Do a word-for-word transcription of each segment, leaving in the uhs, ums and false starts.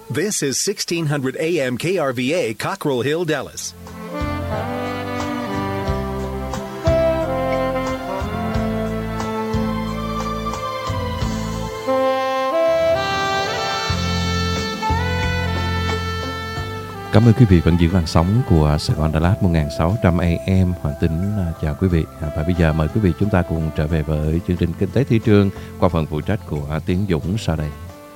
This is sixteen hundred A M K R V A, Cockrell Hill, Dallas. Cảm ơn quý vị vẫn giữ làn sóng của Sài Gòn Đà Lạt một nghìn sáu trăm A M. Hoàng Tính chào quý vị. Và bây giờ mời quý vị chúng ta cùng trở về với chương trình Kinh tế Thị trường qua phần phụ trách của Tiến Dũng sau đây.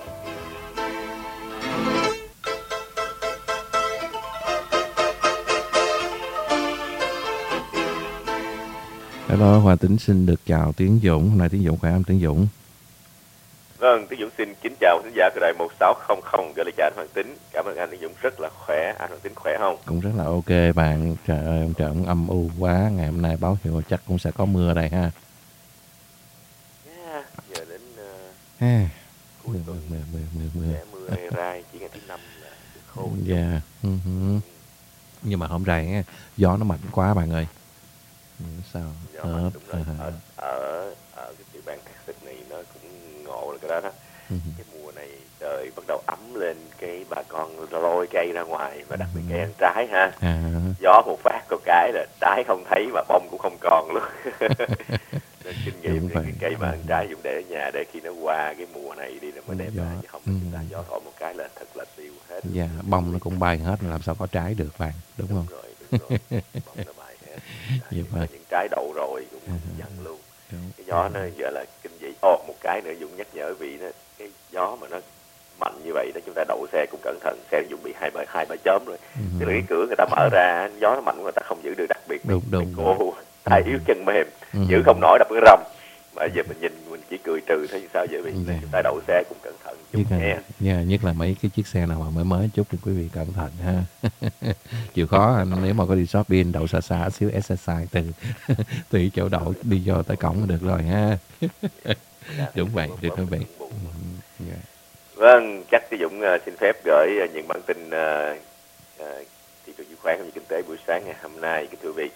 Hello, Hoàng Tính xin được chào Tiến Dũng. Hôm nay Tiến Dũng khỏe không Tiến Dũng? Vâng, Tiến Dũng xin kính chào khán giả của đài một sáu không không gửi lời chào anh Hoàng Tính. Cảm ơn anh Tiến Dũng rất là khỏe. Anh Hoàng Tính khỏe không? Cũng rất là ok bạn. Trời ơi, ông trời ông âm u quá. Ngày hôm nay báo hiệu chắc cũng sẽ có mưa đây ha. Yeah, giờ đến uh, ha. cuối tuần mưa, mưa, mưa, mưa. sẽ mưa hay rai, chỉ ngày thứ năm là khô. Dạ. Yeah. Uh-huh. Nhưng mà hôm nay gió nó mạnh quá bạn ơi. Sao? Gió mạnh, đúng rồi. Ở, ở, ở cái tiểu bang Texas này nó cũng ngộ là cái đó đó. Uh-huh. Cái mùa này trời bắt đầu ấm lên, cái bà con lôi cây ra ngoài và đặc biệt cây ăn trái ha. Uh-huh. Gió một phát có cái là trái không thấy mà bông cũng không còn luôn. Nên kinh nghiệm thì cái cây mà ăn trái dùng để ở nhà để khi nó qua cái mùa này đi là mới đẹp ra, chứ không ừ. chúng ta gió thổi một cái là thật là tiêu hết. Dạ, bông nó cũng bay hết, làm sao có trái được bạn, đúng, đúng không? Rồi, đúng rồi, bông nó bay hết. Vậy mà những trái đậu rồi cũng uh-huh. dần luôn. Đúng. Cái gió nó giờ là kinh dị. Ồ, một cái nữa Dũng nhắc nhở vị đó, cái gió mà nó mạnh như vậy đó, chúng ta đậu xe cũng cẩn thận, xe Dũng bị hai ba hai ba chớm rồi. Uh-huh. Tức là cái cửa người ta mở ra, gió nó mạnh người ta không giữ được, đặc biệt đúng, mấy, đúng, mấy cô tay yếu chân mềm, uh-huh. giữ không nổi đập cái rầm. Mà giờ mình nhìn mình chỉ cười trừ thôi, sao vậy? Vì chúng ta đậu xe cũng cẩn thận chút nhất nghe. Là, yeah, nhất là mấy cái chiếc xe nào mà mới mới chút thì quý vị cẩn thận ha. Chịu khó nếu mà có đi shopping đậu xa xa xíu exercise từ từ chỗ đậu đi vô tới cổng là được rồi ha. Đúng vậy, được quý vị. Yeah. Vâng, chắc cái Dũng uh, xin phép gửi uh, những bản tin uh, uh, thị trường chứng khoán cũng như kinh tế buổi sáng ngày hôm nay kính thưa quý vị.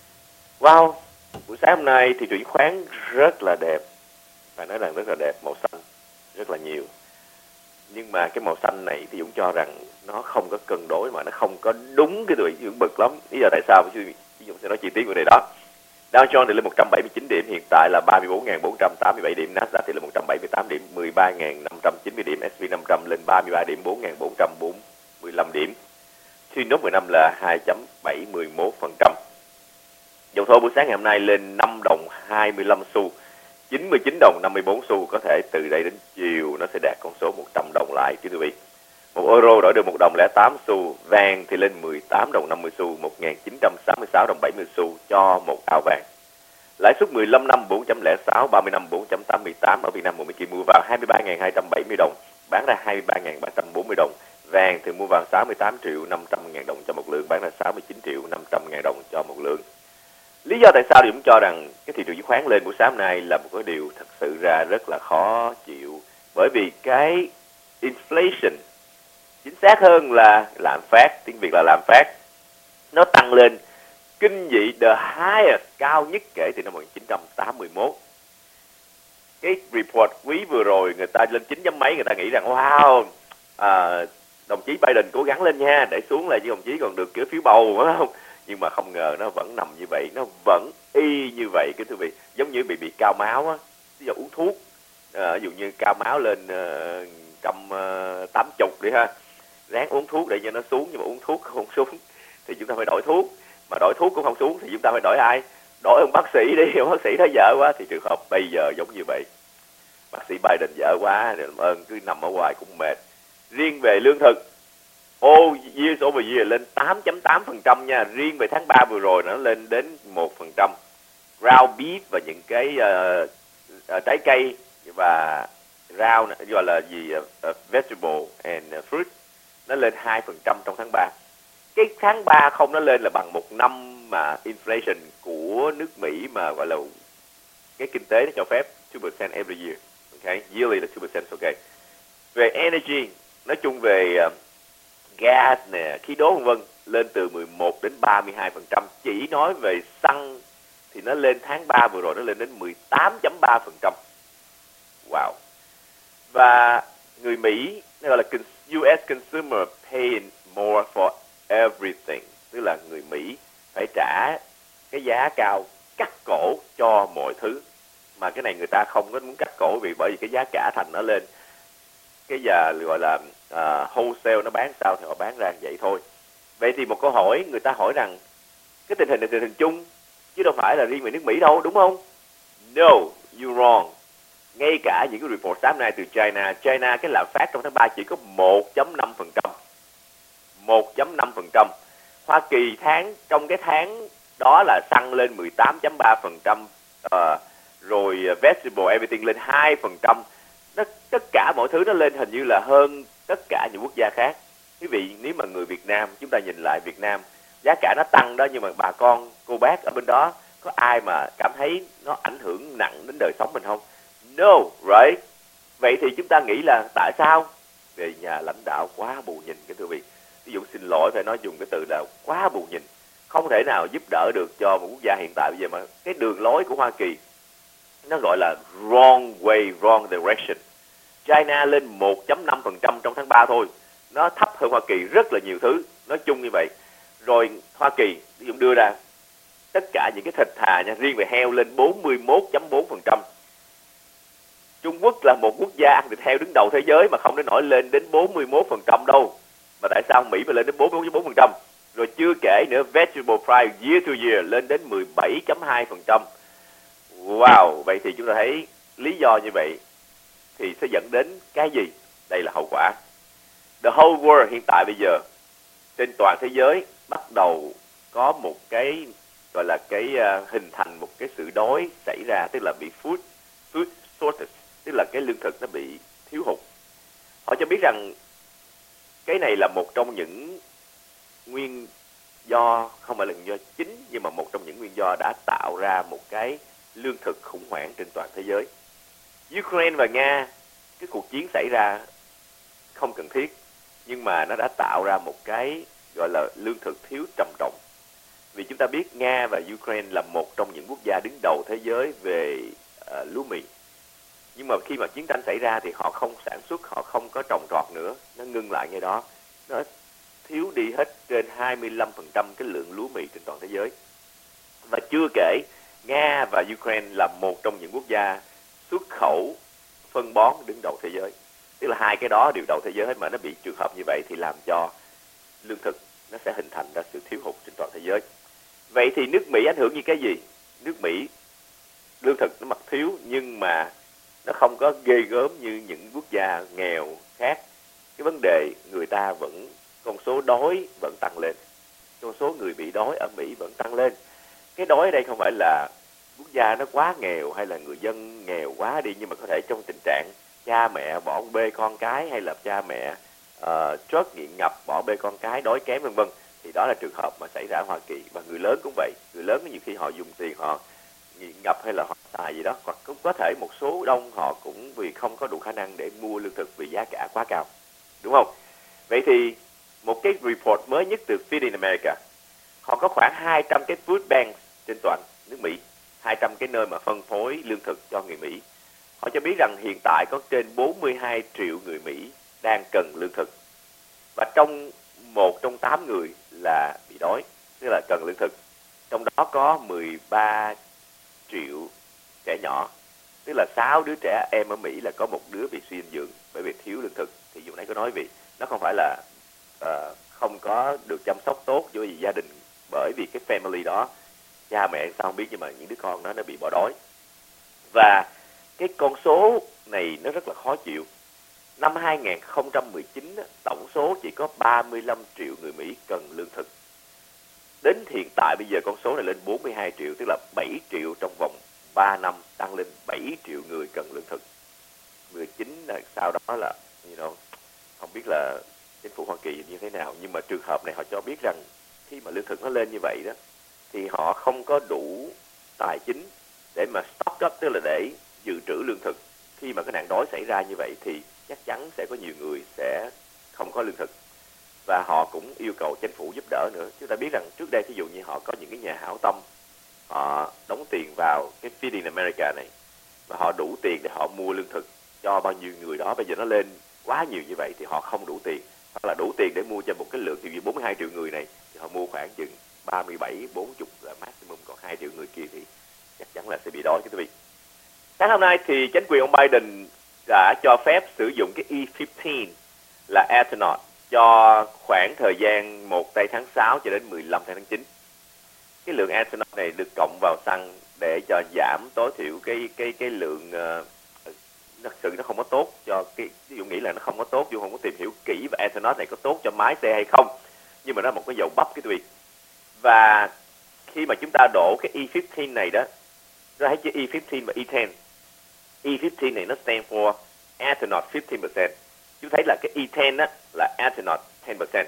Wow, buổi sáng hôm nay thị trường chứng khoán rất là đẹp, phải nói rằng rất là đẹp, màu xanh rất là nhiều. Nhưng mà cái màu xanh này thì Dũng cho rằng nó không có cân đối, mà nó không có đúng cái tuổi Dũng bực lắm. Lý do tại sao? Ví Dũng sẽ nói chi tiết về này đó. Dow Jones thì lên một trăm bảy mươi chín điểm, hiện tại là ba mươi bốn nghìn bốn trăm tám mươi bảy điểm. Nasdaq thì lên một trăm bảy mươi tám điểm, mười ba nghìn năm trăm chín mươi điểm. ét and pê năm trăm lên ba mươi ba điểm, bốn nghìn bốn trăm bốn mươi lăm điểm. Sinop mười năm là hai phẩy bảy mươi mốt phần trăm. Dầu thô buổi sáng ngày hôm nay lên năm đồng hai mươi lăm xu, chín mươi chín đồng năm mươi bốn xu. Có thể từ đây đến chiều nó sẽ đạt con số một trăm đồng lại quý vị. Một euro đổi được một đồng lẻ tám xu. Vàng thì lên mười tám đồng năm mươi xu, một nghìn chín trăm sáu mươi sáu đồng bảy mươi xu cho một ao vàng. Lãi suất mười lăm năm bốn chấm không sáu, ba mươi năm bốn chấm tám mươi tám. Ở Việt Nam một Mỹ Kỳ mua vào hai mươi ba nghìn hai trăm bảy mươi đồng, bán ra hai mươi ba nghìn ba trăm bốn mươi đồng. Vàng thì mua vào sáu mươi tám triệu năm trăm ngàn đồng cho một lượng, bán ra sáu mươi chín triệu năm trăm ngàn đồng cho một lượng. Lý do tại sao thì cũng cho rằng cái thị trường chứng khoán lên buổi sáng nay là một cái điều thật sự ra rất là khó chịu, bởi vì cái inflation, chính xác hơn là lạm phát, tiếng Việt là lạm phát, nó tăng lên kinh dị, the highest, cao nhất kể từ năm một nghìn chín trăm tám mươi mốt. Cái report quý vừa rồi người ta lên chín chấm mấy, người ta nghĩ rằng wow, à, đồng chí Biden cố gắng lên nha, để xuống là chứ đồng chí còn được kiểu phiếu bầu phải không? Nhưng mà không ngờ nó vẫn nằm như vậy, nó vẫn y như vậy cái thưa quý vị, giống như bị bị cao máu á, ví dụ uống thuốc, à, ví dụ như cao máu lên uh, trăm tám chục đi ha, ráng uống thuốc để cho nó xuống, nhưng mà uống thuốc không xuống thì chúng ta phải đổi thuốc, mà đổi thuốc cũng không xuống thì chúng ta phải đổi ai? Đổi ông bác sĩ đi, ông bác sĩ thấy dở quá thì trường hợp bây giờ giống như vậy. Bác sĩ Biden dở quá, làm ơn cứ nằm ở ngoài cũng mệt. Riêng về lương thực, ô years over year lên tám phẩy tám phần trăm nha. Riêng về tháng ba vừa rồi nó lên đến một phần trăm. Ground beef và những cái uh, uh, trái cây và rau gọi là gì uh, vegetable and fruit nó lên hai phần trăm trong tháng ba. Cái tháng ba không nó lên là bằng một năm mà inflation của nước Mỹ mà gọi là cái kinh tế nó cho phép two percent every year. Okay, yearly là two percent okay. Về energy, nói chung về uh, gas nè, khí đốt vân vân lên từ mười một đến ba mươi hai phần trăm. Chỉ nói về xăng thì nó lên tháng ba vừa rồi nó lên đến mười tám phẩy ba phần trăm. Wow. Và người Mỹ nó gọi là u ét consumer paying more for everything, tức là người Mỹ phải trả cái giá cao, cắt cổ cho mọi thứ. Mà cái này người ta không có muốn cắt cổ vì bởi vì cái giá cả thành nó lên. Cái giờ gọi là uh, wholesale nó bán sao thì họ bán ra vậy thôi. Vậy thì một câu hỏi người ta hỏi rằng cái tình hình là tình hình chung chứ đâu phải là riêng về nước Mỹ đâu, đúng không? No, you're wrong. Ngay cả những cái report sáng nay từ China, China cái lạm phát trong tháng ba chỉ có một phẩy năm phần trăm. một phẩy năm phần trăm. Hoa Kỳ tháng trong cái tháng đó là xăng lên mười tám phẩy ba phần trăm, uh, rồi vegetable everything lên hai phần trăm. Nó, tất cả mọi thứ nó lên hình như là hơn tất cả những quốc gia khác. Quý vị, nếu mà người Việt Nam, chúng ta nhìn lại Việt Nam, giá cả nó tăng đó, nhưng mà bà con, cô bác ở bên đó, có ai mà cảm thấy nó ảnh hưởng nặng đến đời sống mình không? No, right? Vậy thì chúng ta nghĩ là tại sao? Về nhà lãnh đạo quá bù nhìn, cái thưa vị. Ví dụ xin lỗi phải nói dùng cái từ là quá bù nhìn. Không thể nào giúp đỡ được cho một quốc gia hiện tại bây giờ mà cái đường lối của Hoa Kỳ nó gọi là wrong way, wrong direction. China lên một phẩy năm phần trăm trong tháng ba thôi. Nó thấp hơn Hoa Kỳ rất là nhiều thứ. Nói chung như vậy. Rồi Hoa Kỳ ví dụ đưa ra tất cả những cái thịt thà nha, riêng về heo lên bốn mươi mốt phẩy bốn phần trăm. Trung Quốc là một quốc gia ăn thịt heo đứng đầu thế giới mà không đến nổi lên đến bốn mươi mốt phần trăm đâu. Mà tại sao Mỹ mà lên đến bốn mươi bốn phần trăm? Rồi chưa kể nữa, vegetable price year to year lên đến mười bảy phẩy hai phần trăm. Wow, vậy thì chúng ta thấy lý do như vậy thì sẽ dẫn đến cái gì? Đây là hậu quả. The whole world hiện tại bây giờ trên toàn thế giới bắt đầu có một cái gọi là cái uh, hình thành một cái sự đói xảy ra, tức là bị food food shortage, tức là cái lương thực nó bị thiếu hụt. Họ cho biết rằng cái này là một trong những nguyên do, không phải là nguyên do chính, nhưng mà một trong những nguyên do đã tạo ra một cái lương thực khủng hoảng trên toàn thế giới. Ukraine và Nga, cái cuộc chiến xảy ra không cần thiết, nhưng mà nó đã tạo ra một cái gọi là lương thực thiếu trầm trọng. Vì chúng ta biết Nga và Ukraine là một trong những quốc gia đứng đầu thế giới về uh, lúa mì. Nhưng mà khi mà chiến tranh xảy ra thì họ không sản xuất, họ không có trồng trọt nữa, nó ngưng lại ngay đó. Nó thiếu đi hết trên hai mươi lăm phần trăm cái lượng lúa mì trên toàn thế giới. Và chưa kể, Nga và Ukraine là một trong những quốc gia xuất khẩu phân bón đứng đầu thế giới. Tức là hai cái đó đều đầu thế giới hết, mà nó bị trường hợp như vậy thì làm cho lương thực nó sẽ hình thành ra sự thiếu hụt trên toàn thế giới. Vậy thì nước Mỹ ảnh hưởng như cái gì? Nước Mỹ lương thực nó mặc thiếu nhưng mà nó không có ghê gớm như những quốc gia nghèo khác. Cái vấn đề người ta vẫn, con số đói vẫn tăng lên. Con số người bị đói ở Mỹ vẫn tăng lên. Cái đói ở đây không phải là quốc gia nó quá nghèo hay là người dân nghèo quá đi, nhưng mà có thể trong tình trạng cha mẹ bỏ bê con cái, hay là cha mẹ uh, trót nghiện ngập bỏ bê con cái, đói kém vân vân, thì đó là trường hợp mà xảy ra ở Hoa Kỳ. Và người lớn cũng vậy, người lớn nhiều khi họ dùng tiền họ nghiện ngập hay là họ xài gì đó, hoặc cũng có thể một số đông họ cũng vì không có đủ khả năng để mua lương thực vì giá cả quá cao, đúng không? Vậy thì một cái report mới nhất từ Feeding America, họ có khoảng hai trăm cái food banks trên toàn nước Mỹ, hai trăm cái nơi mà phân phối lương thực cho người Mỹ. Họ cho biết rằng hiện tại có trên bốn mươi hai triệu người Mỹ đang cần lương thực. Và trong một trong tám người là bị đói, tức là cần lương thực. Trong đó có mười ba triệu trẻ nhỏ, tức là sáu đứa trẻ em ở Mỹ là có một đứa bị suy dinh dưỡng bởi vì thiếu lương thực. Thì dù nãy có nói vì nó không phải là uh, không có được chăm sóc tốt cho gia đình, bởi vì cái family đó, cha mẹ sao không biết, nhưng mà những đứa con đó nó bị bỏ đói. Và cái con số này nó rất là khó chịu. Năm hai không một chín, tổng số chỉ có ba mươi lăm triệu người Mỹ cần lương thực. Đến hiện tại bây giờ con số này lên bốn mươi hai triệu, tức là bảy triệu trong vòng ba năm, tăng lên bảy triệu người cần lương thực. mười chín là sau đó là, you know, không biết là chính phủ Hoa Kỳ như thế nào, nhưng mà trường hợp này họ cho biết rằng khi mà lương thực nó lên như vậy đó, thì họ không có đủ tài chính để mà stock up, tức là để dự trữ lương thực. Khi mà cái nạn đói xảy ra như vậy thì chắc chắn sẽ có nhiều người sẽ không có lương thực. Và họ cũng yêu cầu chính phủ giúp đỡ nữa. Chúng ta biết rằng trước đây, ví dụ như họ có những cái nhà hảo tâm, họ đóng tiền vào cái Feeding America này, và họ đủ tiền để họ mua lương thực cho bao nhiêu người đó. Bây giờ nó lên quá nhiều như vậy thì họ không đủ tiền, hoặc là đủ tiền để mua cho một cái lượng tiêu bốn mươi hai triệu người này thì họ mua khoảng chừng ba mươi bảy, bốn mươi là maximum, còn hai triệu người kia thì chắc chắn là sẽ bị đói. Quý vị, sáng hôm nay thì chính quyền ông Biden đã cho phép sử dụng cái E mười lăm là ethanol cho khoảng thời gian một tây tháng sáu cho đến mười lăm tháng chín. Cái lượng ethanol này được cộng vào xăng để cho giảm tối thiểu cái cái cái lượng uh, thật sự nó không có tốt cho cái, ví dụ nghĩ là nó không có tốt, dù không có tìm hiểu kỹ và ethanol này có tốt cho máy xe hay không, nhưng mà nó là một cái dầu bắp cái quý vị. Và khi mà chúng ta đổ cái E mười lăm này đó, ra thấy chữ E mười lăm và E mười. E mười lăm này nó stand for ethanol fifteen percent. Chúng thấy là cái E mười á là ethanol ten percent.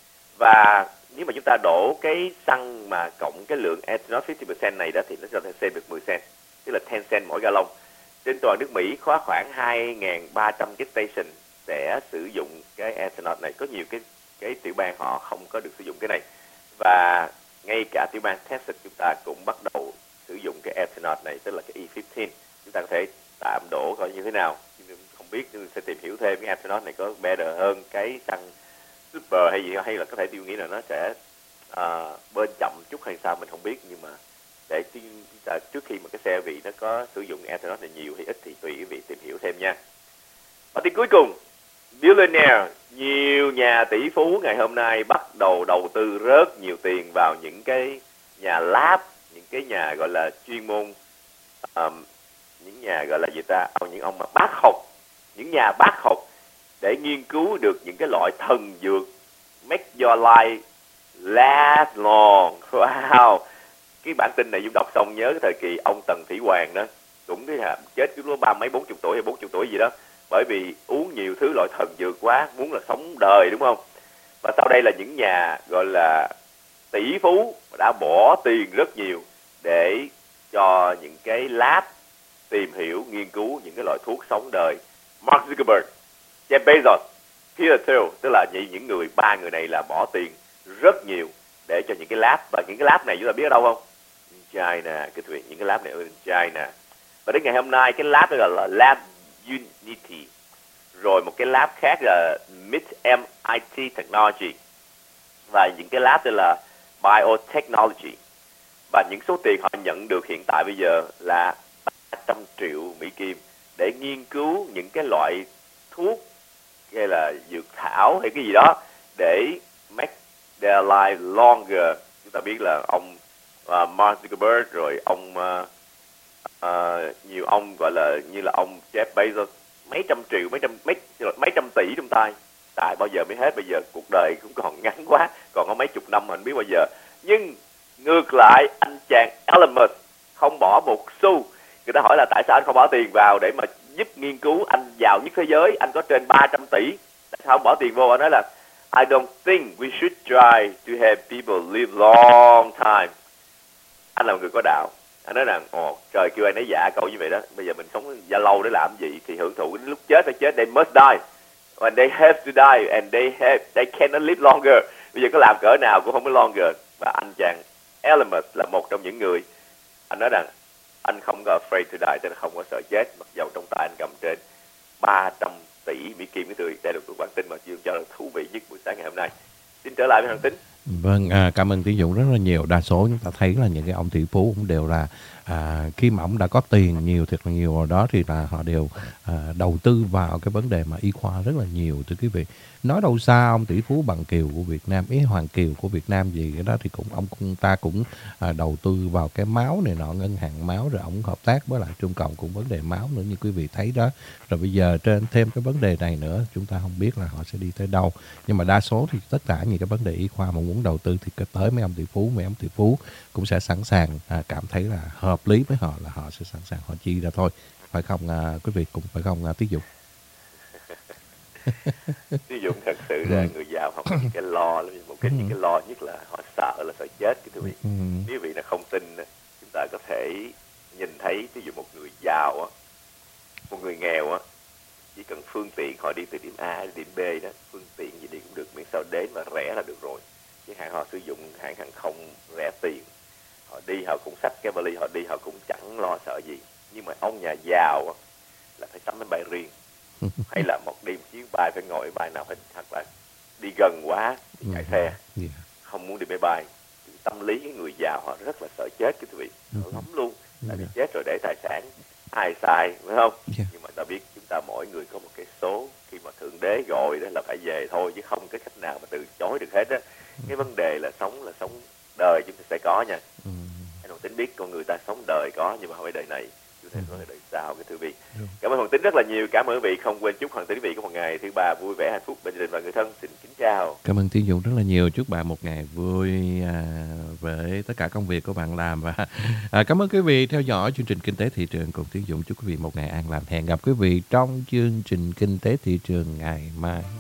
Và nếu mà chúng ta đổ cái xăng mà cộng cái lượng ethanol fifteen percent này đó thì nó cho thêm được mười cent, tức là ten cent mỗi gallon. Trên toàn nước Mỹ có khoảng hai nghìn ba trăm cái station sẽ sử dụng cái ethanol này. Có nhiều cái cái tiểu bang họ không có được sử dụng cái này. Và ngay cả tiểu bang Texas chúng ta cũng bắt đầu sử dụng cái ethanol này, tức là cái E mười lăm. Chúng ta có thể tạm đổ coi như thế nào. Không biết, nhưng sẽ tìm hiểu thêm cái ethanol này có better hơn cái xăng super hay gì, hay là có thể tiêu nghĩ là nó sẽ uh, bên chậm chút hay sao mình không biết. Nhưng mà để trước khi mà cái xe vị nó có sử dụng ethanol này nhiều hay ít thì tùy quý vị tìm hiểu thêm nha. Và tin cuối cùng, billionaire, nhiều nhà tỷ phú ngày hôm nay bắt đầu đầu tư rất nhiều tiền vào những cái nhà lab, những cái nhà gọi là chuyên môn, um, những nhà gọi là gì ta, những ông mà bác học, những nhà bác học để nghiên cứu được những cái loại thần dược make your life last long. Wow, cái bản tin này Dung đọc xong nhớ cái thời kỳ ông Tần Thủy Hoàng đó, cũng cái hả, chết cái lúc ba mấy bốn chục tuổi hay bốn chục tuổi gì đó, bởi vì uống nhiều thứ loại thần dược quá, muốn là sống đời, đúng không? Và sau đây là những nhà gọi là tỷ phú đã bỏ tiền rất nhiều để cho những cái lab tìm hiểu, nghiên cứu những cái loại thuốc sống đời. Mark Zuckerberg, Jeff Bezos, Peter Thiel, tức là những người ba người này là bỏ tiền rất nhiều để cho những cái lab. Và những cái lab này chúng ta biết ở đâu không? China, cái chuyện những cái lab này ở China. Và đến ngày hôm nay cái lab đó là Lab Unity, rồi một cái lab khác là Mid em i tê Technology, và những cái lab đó là Biotechnology. Và những số tiền họ nhận được hiện tại bây giờ là ba trăm triệu Mỹ Kim để nghiên cứu những cái loại thuốc hay là dược thảo hay cái gì đó để make their life longer. Chúng ta biết là ông uh, Mark Zuckerberg, rồi ông uh, uh, nhiều ông gọi là như là ông Jeff Bezos, mấy trăm triệu, mấy trăm mấy, mấy trăm tỷ trong tay. Tại bao giờ mới hết, bây giờ cuộc đời cũng còn ngắn quá, còn có mấy chục năm mà anh biết bao giờ. Nhưng ngược lại anh chàng Elon Musk không bỏ một xu. Người ta hỏi là tại sao anh không bỏ tiền vào để mà giúp nghiên cứu, anh giàu nhất thế giới, anh có trên ba trăm tỷ, tại sao không bỏ tiền vô? Anh nói là I don't think we should try to have people live long time. Anh là một người có đạo. Anh nói rằng, ồ, trời kêu anh ấy dạ câu như vậy đó, bây giờ mình sống gia lâu để làm gì, thì hưởng thụ lúc chết phải chết, they must die. And they have to die, and they have, they cannot live longer. Bây giờ có làm cỡ nào cũng không có longer. Và anh chàng Elon Musk là một trong những người, anh nói rằng anh không có afraid to die, tức là không có sợ chết, mặc dầu trong tay anh cầm trên ba trăm tỷ Mỹ Kim. Cái tươi, đây là một bản tin mà Dương cho là thú vị nhất buổi sáng ngày hôm nay. Xin trở lại với Hoàng Tính. Vâng, à, cảm ơn Tiến Dũng rất là nhiều. Đa số chúng ta thấy là những cái ông tỷ phú cũng đều là à, khi mà ông đã có tiền nhiều, thật là nhiều rồi đó, thì là họ đều à, đầu tư vào cái vấn đề mà y khoa rất là nhiều, thưa quý vị. Nói đâu xa, ông tỷ phú Bằng Kiều của Việt Nam, ý Hoàng Kiều của Việt Nam gì cái đó, thì cũng ông cũng ta cũng à, đầu tư vào cái máu này nọ, ngân hàng máu, rồi ông hợp tác với lại Trung Cộng cũng vấn đề máu nữa, như quý vị thấy đó. Rồi bây giờ trên thêm cái vấn đề này nữa, chúng ta không biết là họ sẽ đi tới đâu. Nhưng mà đa số thì tất cả những cái vấn đề y khoa mà muốn đầu tư thì tới mấy ông tỷ phú, mấy ông tỷ phú cũng sẽ sẵn sàng à, cảm thấy là hợp lý với họ, là họ sẽ sẵn sàng họ chi ra thôi, phải không à, quý vị, cũng phải không à, Tiến Dũng? Tiến Dũng thật sự là người giàu không có những cái lo, một cái những cái lo nhất là họ sợ là sợ chết. Cái quý vị, nếu vị là không tin, chúng ta có thể nhìn thấy ví dụ một người giàu á, một người nghèo á, chỉ cần phương tiện họ đi từ điểm A đến điểm B đó, phương tiện gì đi cũng được, miễn sao đến và rẻ là được rồi. Chứ hãng họ sử dụng hãng hàng không rẻ tiền, họ đi họ cũng xách cái vali, họ đi họ cũng chẳng lo sợ gì. Nhưng mà ông nhà giàu á, là phải sắm máy bay riêng, hay là một đi một chuyến bay phải ngồi bay nào phải thật là đi gần quá thì chạy xe, Yeah. không muốn đi máy bay. Tâm lý cái người giàu họ rất là sợ chết, cái quý vị, sợ lắm luôn. Tại vì Yeah. chết rồi để tài sản ai xài, phải không? Yeah. Nhưng mà ta biết chúng ta mỗi người có một cái số, khi mà thượng đế gọi đó là phải về thôi, chứ không có cách nào mà từ chối được hết á. Cái vấn đề là sống là sống đời chúng ta sẽ có nha. Ừ. Anh Hoàng Tính biết con người ta sống đời có, nhưng mà không phải đời này, chúng ta nói là đời sau, cái thưa quý vị. Đúng. Cảm ơn Hoàng Tính rất là nhiều, cảm ơn quý vị. Không quên chúc Hoàng Tính quý vị có một ngày thứ ba vui vẻ, hạnh phúc bên gia đình và người thân. Xin kính chào. Cảm ơn Tiến Dũng rất là nhiều. Chúc bạn một ngày vui à, với tất cả công việc của bạn làm. Và à, cảm ơn quý vị theo dõi chương trình Kinh tế Thị trường cùng Tiến Dũng. Chúc quý vị một ngày an lành. Hẹn gặp quý vị trong chương trình Kinh tế Thị trường ngày mai.